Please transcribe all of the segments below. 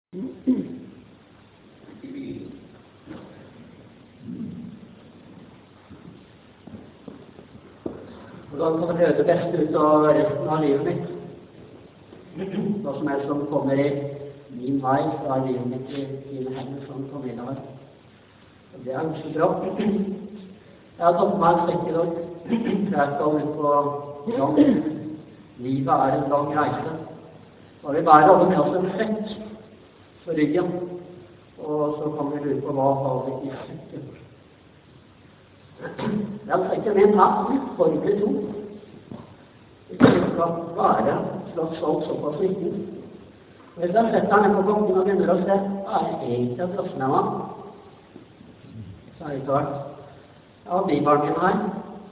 Hvordan kan det høres best ut av resten av livet mitt? Hva som helst som kommer i min vei fra livet mitt til dine hender som kommer i dag. Og det er ganske bra. Jeg har tatt meg en sekk i dag. Jeg skal ut på lang. Livet er en lang reise. Da vi bærer alle med oss en sekk på ryggen. Og så kan vi lure på hva har vi i sekken. Den sekken min er utformet to. Det skal være slags alt såpass liten. Hvis jeg setter den på bakken og begynner å se, hva er det egentlig at drossene var? Så er det ikke vært. Jeg har bibelen min her.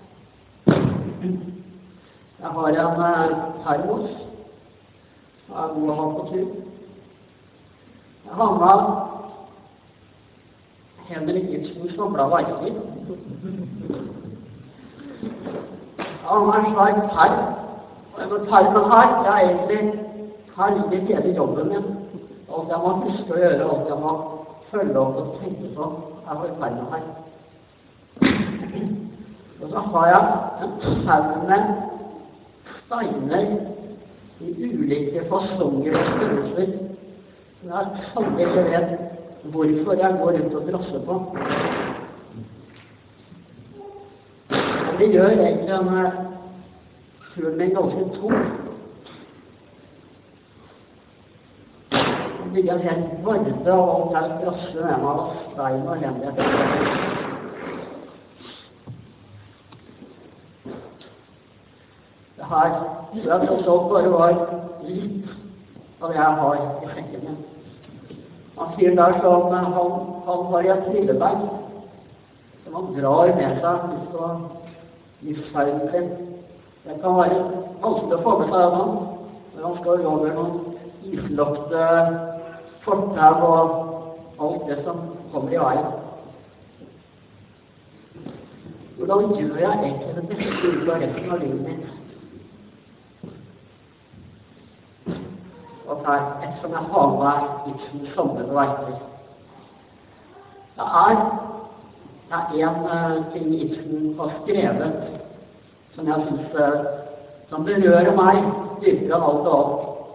Jeg har en termos. Jeg er god å ha på tur. Jeg har med Henrik Ibsens samlede verker. Jeg har med en svær perm. Og denne permen her, det er egentlig her ligger hele jobben min. Alt jeg må huske å gjøre, alt jeg må følge opp og tenke på, jeg har permen her. Og så har jeg en perm med steiner i ulike fasonger og størrelser. Men jeg kan ikke vet hvorfor jeg går ut og drasser på. Og det gjør egentlig en turen min ganske tom. Det ligger en helt varde og alt jeg drasser med meg av stein og elendighet. Det her tror jeg tross alt bare var litt av det jeg har i sekken min. Han sier der som han har i et trilleberg som han drar med seg ut på livsferden sin. Det kan være vanskelig å få med seg av han når han skal over noen islagte fortau og alt det som kommer i veien. Hvordan gjør jeg egentlig det beste ut av resten av livet mitt? Og det er et som jeg har med Ibsens samlede verker. Det er en ting Ibsen har skrevet som jeg synes som berører meg dypere enn alt annet.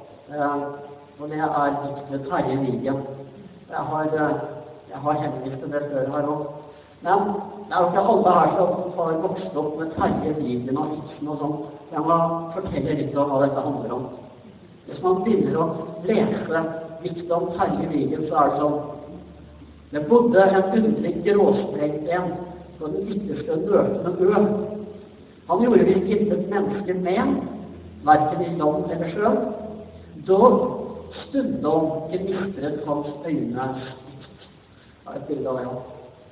Og det er diktet Terje Vigen. Jeg har henvist til det før her også. Men det er jo ikke alle her som har vokst opp med Terje Vigen og Ibsen og sånn. Jeg må fortelle litt om hva dette handler om. Hvis man begynner å lese litt om Terje Vigen, så er det sånn. Det bodde en underlig gråsprengt en på den ytterste nøtende ø. Han gjorde visst intet menneske med, hverken i land eller sjø. Dog stundom gnistret hans øyne stygt. Det er et bilde av det.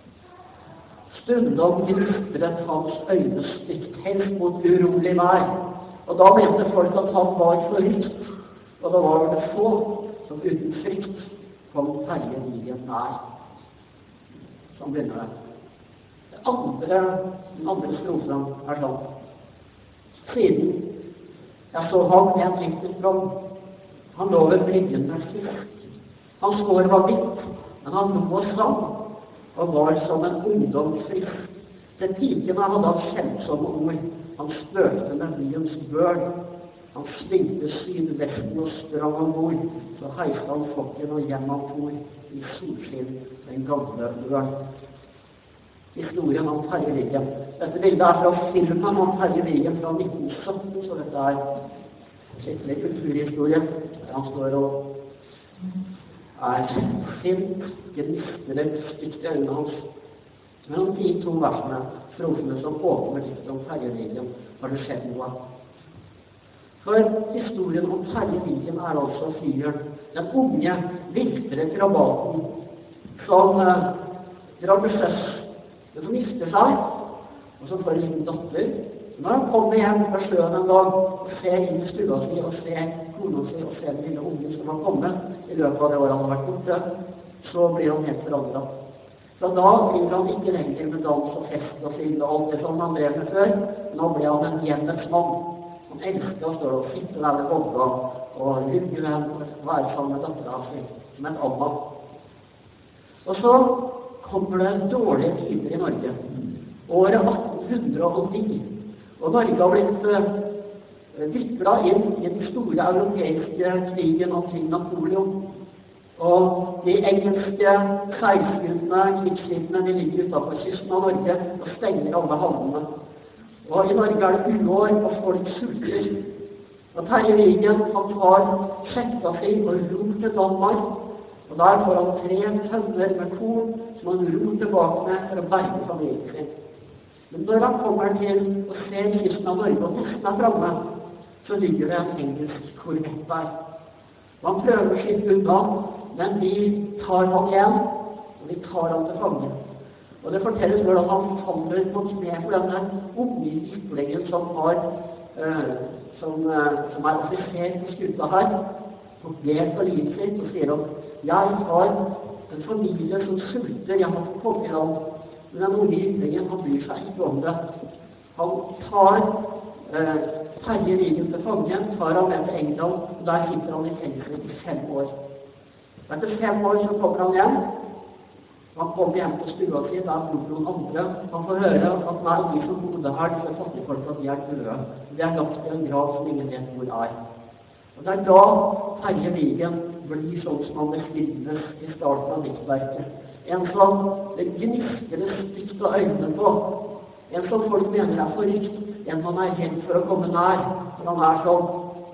Stundom gnistret hans øyne stygt, helst mot urolig vær. Og da mente folk at han var forrykt. Og da var det få som uten frykt kom Terje Vigen nær. Sånn begynner det. Den andre strofen er sånn. Siden jeg så ham en riktig strøm. Han lå ved bryggen med fisk. Hans hår var hvitt, men han lo og sang, og var som en ungdom frisk. Den pikene hadde han kjennsomme ord. Han spøkte med byens børn. Han svingte sydvesten og sprang om bord, så heiste han fokken og hjem han for i solskinn den gamle ørn. Historien om Terje Vigen. Dette bildet er fra filmen om Terje Vigen fra 1917, så dette er skikkelig kulturhistorie. Han står og er sint, gnistret stygt i øynene hans. Mellom de to versene, strofene som åpner litt om Terje Vigen, har det skjedd noe. For historien om Terje Vigen er altså fyren, den unge, viltre krabaten, som drar til sjøs, men som gifter seg, og som får en liten datter. Når han kommer hjem fra sjøen en dag, og ser inn i stua si, og ser kona si, og ser den lille ungen som har kommet i løpet av det året han har vært borte, så blir han helt forandret. Fra da blir han ikke lenger med dans og fest og fyll og alt det som han drev med før. Nå blir han en hjemmets mann. Han elsker å stå og sitte der ved bobla og lugge med være sammen med datteren sin som et amma. Og så kommer det dårlige tider i Norge. Året 1809. Og Norge har blitt viklet inn i den store europeiske krigen omkring Napoleon. Og de engelske seilskutene, krigsskipene, de ligger utenfor kysten av Norge og stenger alle havnene. Og i Norge er det uår, og folk sulter. Og Terje Vigen, han tar skjekka si og ror til Danmark. Og der får han 3 tønner med korn som han ror tilbake med for å berge familien sin. Men når han kommer til og ser kysten av Norge og kysten er framme, så ligger det en engelsk korvett der. Og han prøver å slippe unna, men de tar han igjen, og de tar han til fange. Og det fortelles hvordan han faller på kne for denne unge gytlingen som er offiser på skuta her, og ber for livet sitt og sier at jeg har en familie som sulter, jeg har fått komme i land. Men den unge gytlingen, han bryr seg ikke om det. Han tar Terje Vigen til fange, tar han med til England, og der sitter han i fengsel i 5 år. Etter 5 år så kommer han hjem. Han kommer hjem til stua si, der bor noen andre. Han får høre at nei, de som bodde her, de fattige folk, at de er døde. De er lagt i en grav som ingen vet hvor er. Og det er da Terje Vigen blir sånn som han beskrives i starten av diktverket. En som det gnisker det stygt av øynene på. En som folk mener er forrykt. En man er redd for å komme nær, for han er sånn.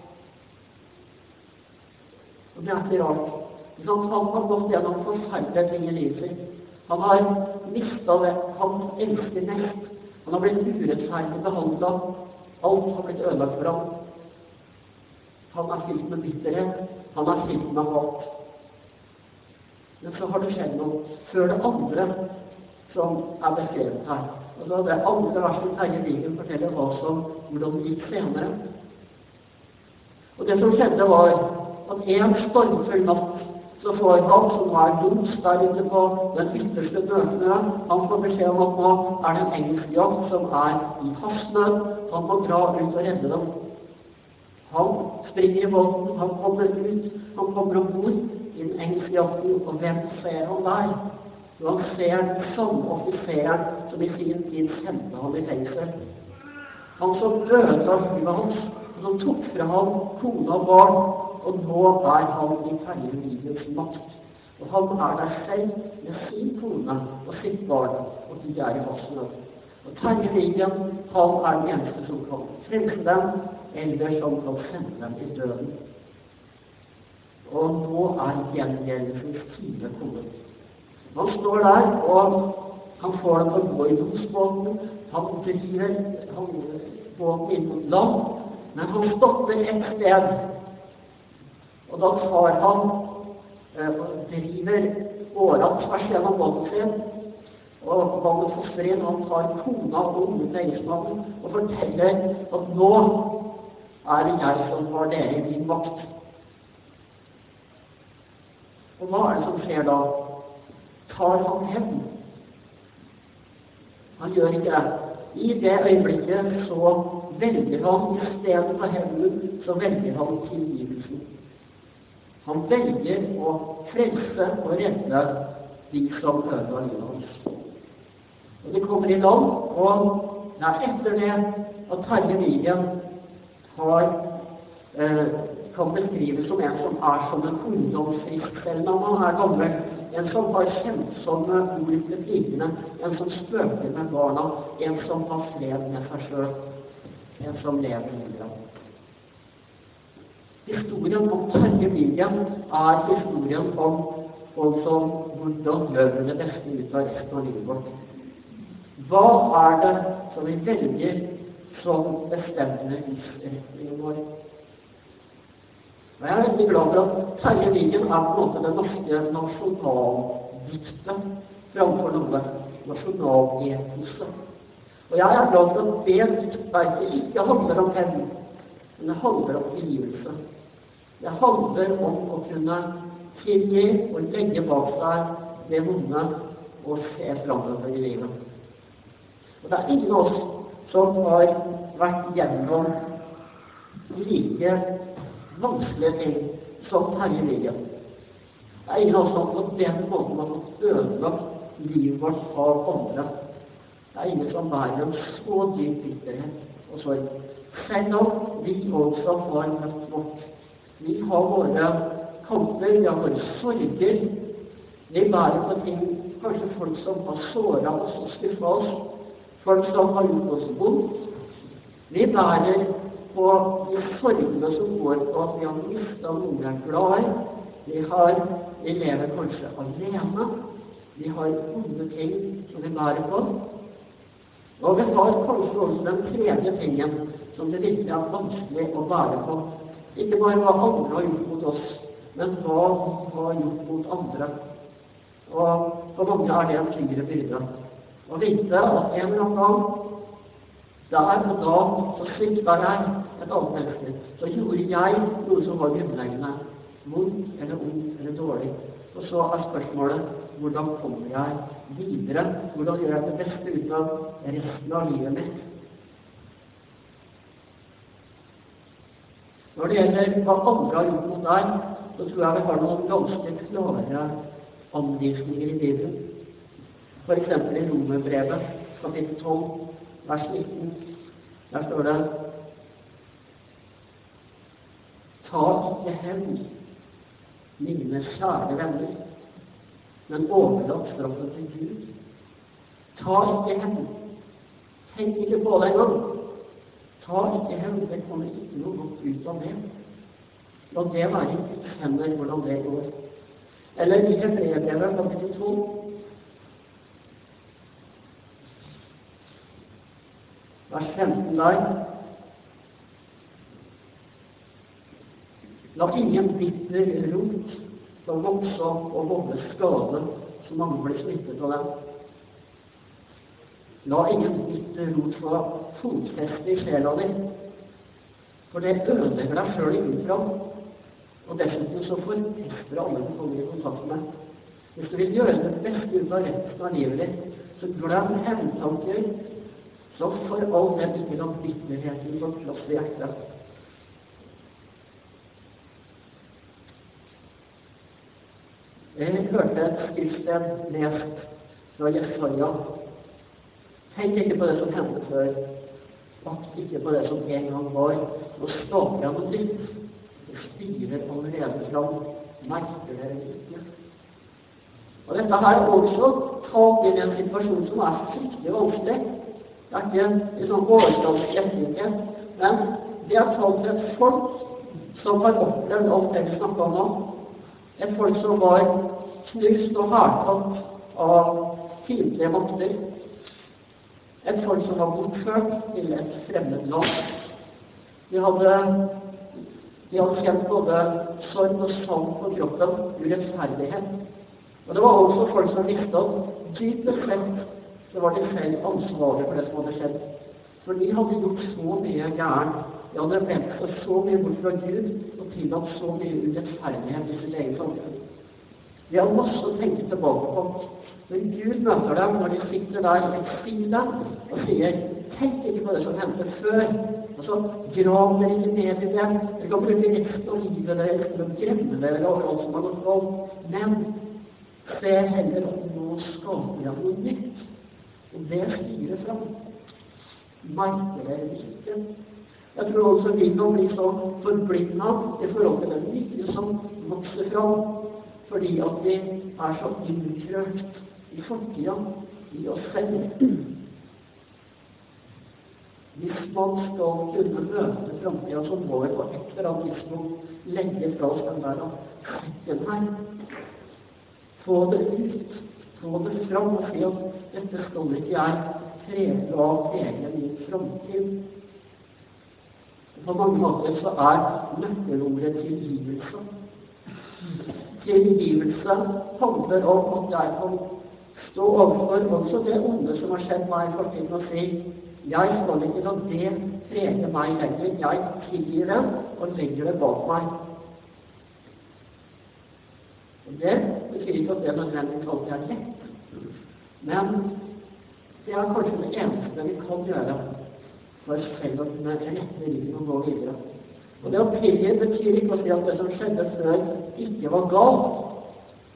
Og det er ikke rart. Han har gått gjennom forferdelige ting i livet sitt. Han har mistet det han elsker mest. Han har blitt urettferdig behandlet. Alt har blitt ødelagt for ham. Han er fylt med bitterhet. Han er fylt med hat. Men så har det skjedd noe før det andre som er beskrevet her. Altså det andre verset Terje Vigen forteller hvordan det gikk senere. Og det som skjedde var at en stormfull natt så får han som er los der ute på den ytterste dørsnøen, han får beskjed om at nå er det en engelsk jakt som er i havsnød. Han må dra ut og redde dem. Han springer i båten, han kommer ut, han kommer ombord i den engelske jakten, og hvem ser han der? Og han ser den samme offiseren som i sin tid sendte han i fengsel. Han som ødela livet hans, og som tok fra ham kone og barn, og nå er han i Terje Vigens makt. Og han er der selv med sin kone og sitt barn, og de er i havsnød. Og Terje Vigen, han er den eneste som kan frelse dem, eller som kan sende dem i døden. Og nå er gjengjeldelsens time kommet. Han står der, og han får dem til å gå i losbåten. Han driver båten inn mot land, men han stopper et sted. Og da tar han og driver åra tvers gjennom båten sin, og vannet fosser inn. Han tar kona og unge til engelskmannen og forteller at nå er det jeg som har dere i min makt. Og hva er det som skjer da? Tar han hevn? Han gjør ikke det. I det øyeblikket så velger han, i stedet for hevnen, så velger han tilgivelsen. Han velger å frelse og redde de som ødela livet hans. Og de kommer i land, og det er etter det at Terje Vigen kan beskrives som en som er som en ungdomsfrisk selv når man er gammel. En som har kjennsomme ord til plikene, en som spøker med barna, en som har fred med seg selv, en som lever livet. Historien om Terje Vigen er historien om hvordan gjør det beste ut av resten av livet vårt. Hva er det som vi velger som bestemmer livsretningen vår? Og jeg er veldig glad for at Terje Vigen er på en måte det norske nasjonaldiktet framfor noe nasjonaletoset. Og jeg er glad for at det diktverket ikke handler om hevn, men det handler om tilgivelse. Det handler om å kunne tilgi og legge bak seg det vonde og se fremover i livet. Og det er ingen av oss som har vært gjennom like vanskelige ting som Terje Vigen. Det er ingen av oss som på den måten har fått ødelagt livet vårt av andre. Det er ingen som bærer en så dyp bitterhet og sorg. Selv om vi også har møtt vårt. Vi har våre kamper, vi har våre sorger. Vi bærer på ting, kanskje folk som har såret oss og skuffet oss, folk som har gjort oss vondt. Vi bærer på de sorgene som går på at vi har mistet noen vi er glad i. Vi lever kanskje alene. Vi har onde ting som vi bærer på. Og vi har kanskje også den tredje tingen som det virkelig er vanskelig å bære på. Ikke bare hva andre har gjort mot oss, men hva vi har gjort mot andre. Og for mange er det en tyngre byrde. Å vite at en eller annen gang, der og da, så sviktet jeg et annet menneske. Så gjorde jeg noe som var grunnleggende. Vondt eller ondt eller dårlig. Og så er spørsmålet, hvordan kommer jeg videre? Hvordan gjør jeg det beste ut av resten av livet mitt? Når det gjelder hva andre har gjort mot deg, så tror jeg vi har noen ganske klare anvisninger i Bibelen. For eksempel i Romerbrevet, kapittel 12, vers 19. Der står det: Ta ikke hevn, mine kjære venner, men overlat straffen til Gud. Ta ikke hevn. Tenk ikke på det engang. Ta ikke hevn. Det kommer ikke noe godt ut av det. La det være i Guds hender hvordan det går. Eller i Hebreerbrevet, kapittel 2. Vers 15 der. La ingen bitter rot få vokse opp og volde skade, så mange blir smittet av den. La ingen bitter rot få fotfeste i sjela di, for det ødelegger deg selv innenfra, og dessuten så forpester alle du kommer i kontakt med. Hvis du vil gjøre det beste ut av resten av livet ditt, så glem hevntanker, så for all del ikke la bitterheten få plass i hjertet. Jeg hørte et skriftsted lest fra Jesaja. Tenk ikke på det som hendte før, og ikke på det som en gang var. Nå skaper jeg noe nytt. Det styrer allerede fram. Merker dere ikke? Og dette her er også talt inn i en situasjon som er fryktelig vanskelig. Det er ikke en sånn overstående etterlighet, men det er talt til et folk som har opplevd alt det vi snakket om nå. Et folk som var knust og hærtatt av fiendtlige makter. Et folk som var bortført til et fremmed land. De hadde kjent både sorg og savn på kroppen, urettferdighet. Og det var også folk som visste at dypest sett så var de selv ansvarlige for det som hadde skjedd. For de hadde gjort så mye gærent. De hadde ventet så mye bort fra Gud og tillatt så mye urettferdighet i sitt eget samfunn. De hadde masse å tenke tilbake på. Men Gud møter dem når de sitter der i eksilet og sier: tenk ikke på det som hendte før. Altså, grav dere ikke ned i det. Dere kan bruke resten av livet deres til å gremme dere over alt som har gått galt. Men se heller at nå skaper jeg noe nytt. Og det styrer fram. Merker dere ikke? Jeg tror også vi kan bli så forblindet i forhold til den nye som vokser fram, fordi at vi er så innkrøkt i fortiden, i oss selv. Hvis man skal kunne møte fremtiden som vår på et eller annet tidspunkt, legge fra oss den der sekken her, få det ut, få det fram og si at dette skal ikke jeg prege av egen min fremtid. På mange måter så er nøkkelordet tilgivelse. Tilgivelse handler om at jeg kan stå overfor også det onde som har skjedd meg i fortiden og si: jeg skal ikke la det prege meg lenger. Jeg tilgir det og legger det bak meg. Og det betyr ikke at det nødvendigvis alltid er lett. Men det er kanskje det eneste vi kan gjøre for selv å kunne rette ryggen og gå videre. Og det å tilgi betyr ikke å si at det som skjedde før ikke var galt.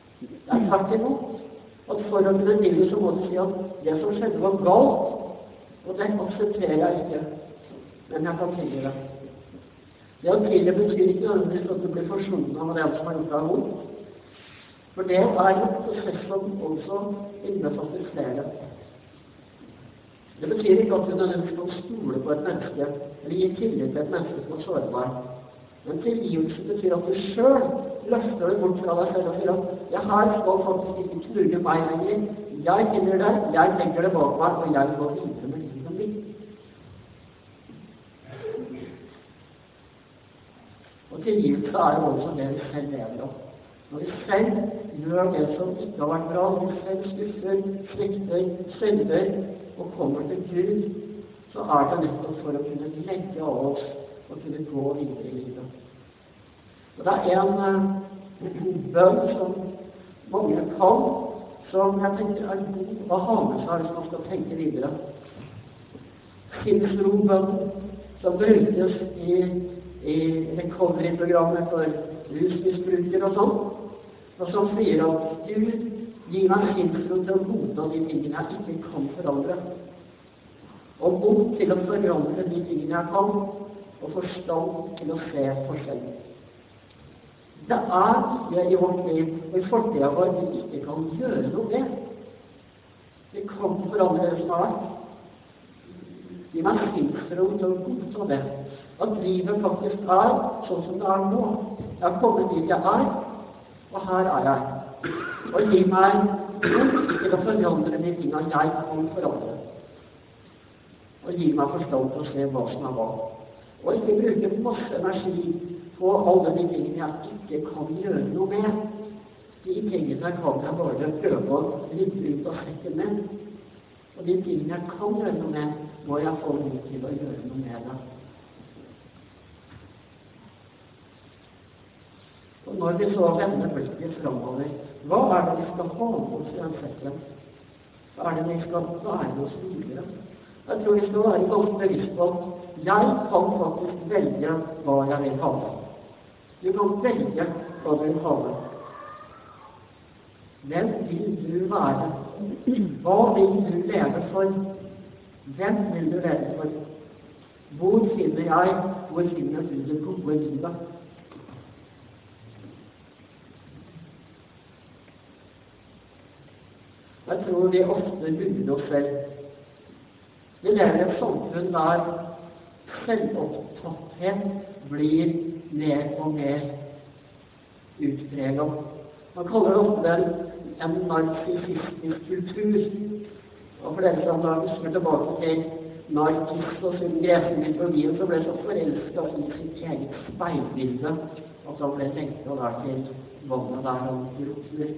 tvert imot. At for å kunne drive så må du si at det som skjedde var galt, og det aksepterer jeg ikke, men jeg kan tilgi det. Det å tilgi betyr ikke nødvendigvis at du blir forsonet av den som har gjort deg vondt. For det er en prosess som også innefatter flere. Det betyr ikke at du nødvendigvis kan stole på et menneske, eller gi tillit til et menneske som er sårbar. Men tilgivelse betyr at du selv løfter det bort fra deg selv og sier at jeg her skal faktisk ikke knurre meg lenger. Jeg finner det, jeg legger det bak meg, og jeg går videre med livet mitt. Og tilgivelse er jo også det vi selv lever av. Når vi selv gjør det som ikke har vært bra, når vi selv skuffer, svikter, synder og kommer til Gud, så er det nettopp for å kunne legge av oss og kunne gå videre i livet. Og det er en bønn som mange kan, som jeg tenker er god å ha med seg hvis man skal tenke videre. Sinnsro-bønnen som brukes i recovery-programmet for rusmisbrukere og sånn, og som sier at Gud gir meg sinnsro til å godta de tingene jeg ikke kan forandre, og mot til å forandre de tingene jeg kan, og forstand til å se forskjell. Det er det i vårt liv og i fortiden vår vi ikke kan gjøre noe med. Vi kan forandre det som har vært. Gi meg sinnsro til å godta det. At livet faktisk er sånn som det er nå. Jeg har kommet dit jeg er, og her er jeg. Og gi meg til å forandre de tingene jeg kan forandre. Og gi meg forstand til å se hva som er hva. Og ikke bruke masse energi på alle de tingene jeg ikke kan gjøre noe med. De tingene kan jeg bare prøve å rydde ut og sette med. Og de tingene jeg kan gjøre noe med, må jeg få lov til å gjøre noe med det. Og når vi så vender blikket fremover, hva er det vi skal ha med oss i den sekken? Hva er det vi skal være med oss videre? Jeg tror vi skal være ganske bevisst på at jeg kan faktisk velge hva jeg vil ha med. Du kan velge hva du vil ha med. Hvem vil du være? Hva vil du leve for? Hvem vil du leve for? Hvor finner du det gode livet? Jeg tror vi ofte lurer oss selv. Vi lever i et samfunn der selvopptatthet blir mer og mer utpreget. Man kaller det ofte en narsissistisk kultur. Og for dere som da husker tilbake til Narkiss og sin greske mytologien, så ble så forelsket i sitt eget speilbilde at han ble tenkt å være til vannet der han drukner.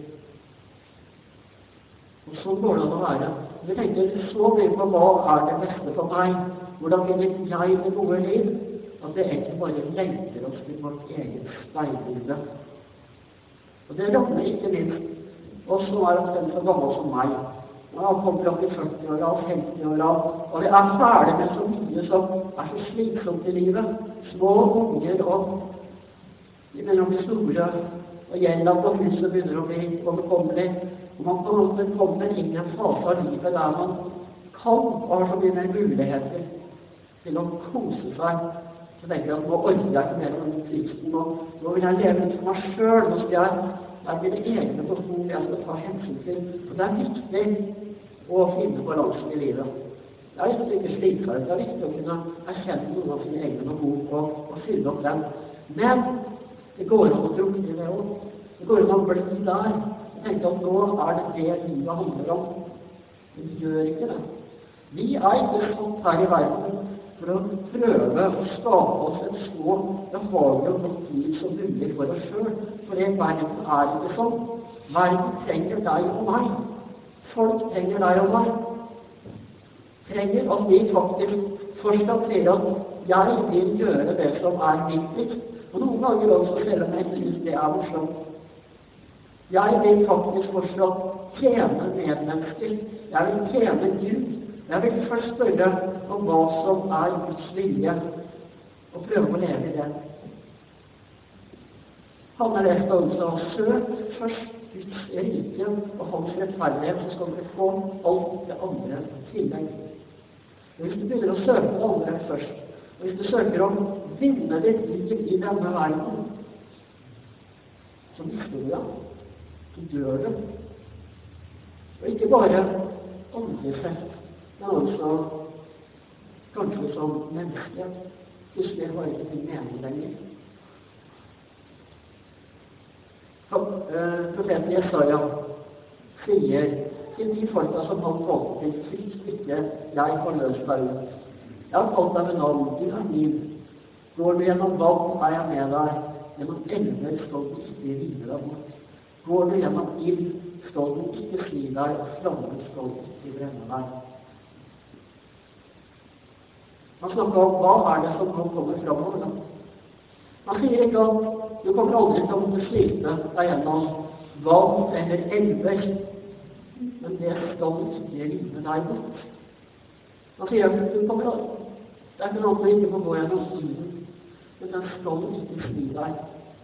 Og sånn går det an å være. Vi tenker så mye på hva er det beste for meg, hvordan vil jeg det gode liv, at det egentlig bare lengter oss til vårt eget speilbilde. Og det rammer ikke minst oss som er omtrent så gammel som meg. Og jeg kommer opp i 40-åra og 50-åra, og vi er ferdig med så mye som er så slitsomt i livet. Små unger, og de begynner å bli store, og gjelda på huset begynner å bli overkommelig. Og man på en måte kommer inn i en fase av livet der man kan og har så mye mer muligheter til å kose seg. Så tenker jeg at nå orker jeg ikke mer av den tristen, og nå vil jeg leve ut for meg selv, nå skal jeg være mine egne behov jeg skal ta hensyn til. Og det er viktig å finne balansen i livet. Det er ikke ikke slik, det er viktig å kunne erkjenne noen av sine egne behov og fylle opp dem. Men det går an å drukne i det også. Det går an å bli der. Jeg tenkte at nå er det livet handler om. Men det gjør ikke det. Vi er ikke sånn her i verden for å prøve å skape oss et så behagelig og godt liv som mulig for oss selv. For det verden er ikke sånn. Verden trenger deg og meg. Folk trenger deg og meg. Trenger at vi faktisk fortsatt sier at jeg vil gjøre det som er viktigst. Og noen ganger også selv om jeg synes det er morsomt. Jeg vil faktisk fortsatt tjene medmennesker. Jeg vil tjene Gud. Jeg vil først spørre om hva som er Guds vilje, og prøve å leve i det. Han er lest også søk først Guds rike og hans rettferdighet, så skal dere få alt det andre i tillegg. Og hvis du begynner å søke det andre først, og hvis du søker å vinne ditt liv i denne verden, så mister du det. Så dør du. Og ikke bare åndelig sett, men også kanskje som menneske. Plutselig har ikke til mening lenger. Profeten Jesaja sier til de folka som han valgte til, frykt ikke, jeg har løst deg ut. Jeg har kalt deg med navn, du er min. Går du gjennom vann, er jeg med deg. Gjennom elver skal du ikke rive deg bort. Går du gjennom ild, skal du ikke sli deg, og flammer skal du ikke brenne deg. Han snakker om hva er det som nå kommer fremover. Han sier ikke at du kommer aldri til å måtte slite deg gjennom vann eller elver, men det skal ikke rive deg bort. Han sier at du kommer aldri. Det er ikke noe du ikke får gå gjennom tiden, men den skal ikke sli deg.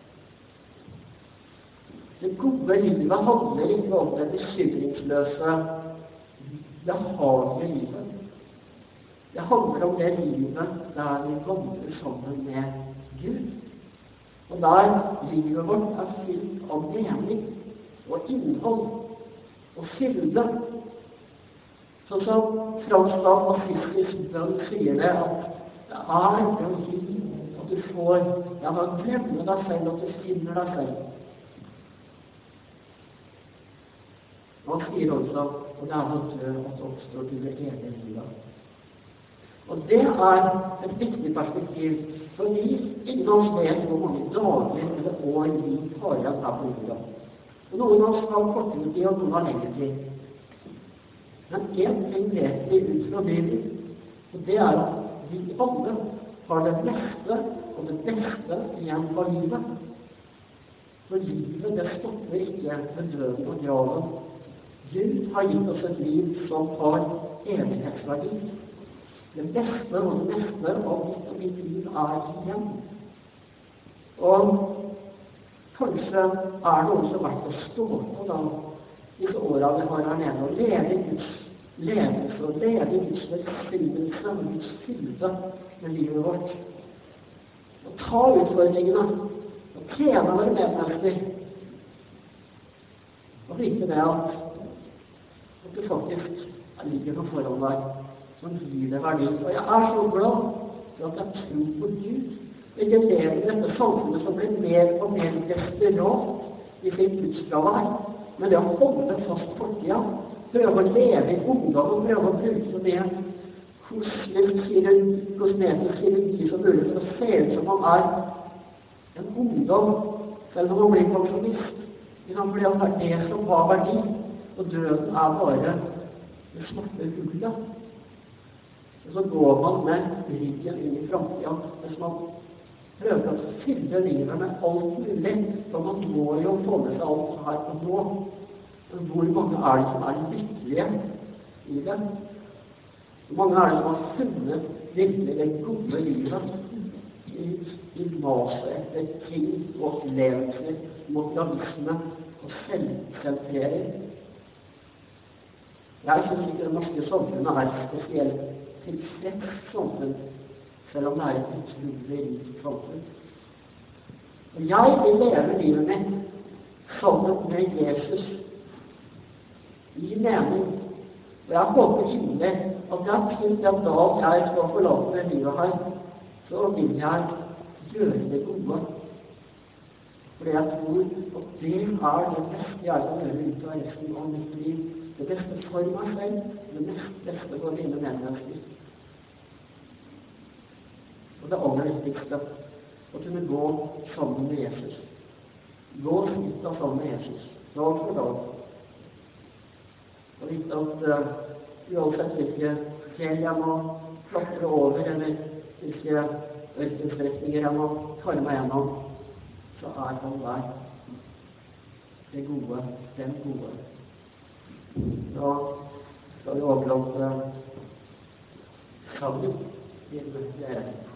Det gode livet handler ikke om det bekymringsløse, behagelige livet. Det handler om det livet der vi vandrer sammen med Gud. Og der livet vårt er fylt av mening og innhold og fylde. Sånn som Frans av Assistisk bønn sier det, at det er en liv at du får, ja, man glemmer deg selv, at du finner deg selv. Han sier også, og det er noe død at det oppstår til det evige livet. Og det er et viktig perspektiv, fordi ingen av oss vet hvor mange dager eller år vi tar igjen her på jorda. Og noen av oss har kortere tid, og noen har lengre tid. Men en ting vet vi ut fra Bibelen, og det er at vi alle har det beste og det beste igjen av livet. For livet, det stopper ikke med døden og graven. Gud har gitt oss et liv som har evighetsverdi. Det beste og det beste av mitt liv er igjen. Og kanskje er det også verdt å stå på da, disse årene vi har her nede, og leve i Guds ledelse, og leve i Guds velsignelse, og Guds fylde med livet vårt. Og ta utfordringene, og tjene våre medmennesker. Og vite det at det faktisk ligger noe foran deg som gir det verdi. Og jeg er så glad for at jeg tror på Gud. Og ikke lever i dette samfunnet som blir mer og mer desperat i sin gudsfravær. Men det å holde fast fortida, prøve å leve i ungdom og prøve å bruke det kosmetisk kirurgi som mulig for å se ut som man er en ungdom, selv om man blir pensjonist. Fordi at det er det som har verdi, og døden er bare det svarte hullet. Og så går man med ryggen inn i fremtiden, mens man prøver å fylle livet med alt mulig, for man må jo få med seg alt her og nå. Men hvor mange er det som er lykkelige i det? Hvor mange er det som har funnet virkelig det gode livet i maset etter ting og opplevelser, materialisme og selvsentrering? Jeg synes ikke det norske samfunnet er spesielt tilfreds samfunn, selv om det er et utrolig rikt samfunn. Og jeg vil leve livet mitt sammen med Jesus i mening. Og jeg håper inderlig at jeg til den dag jeg skal forlate livet her, så vil jeg gjøre det gode. Fordi jeg tror at det er det beste jeg kan gjøre ut av resten av mitt liv. Det beste for meg selv, det beste for mine medmennesker. Og det aller viktigste, å kunne gå sammen med Jesus. Gå skritta sammen med Jesus, dag for dag. Og vite at uansett hvilke fjell jeg må klatre over, eller hvilke ørkenstrekninger jeg må ta meg gjennom, så er han der. Det gode, den gode. Da skal vi overlate sammen til dere.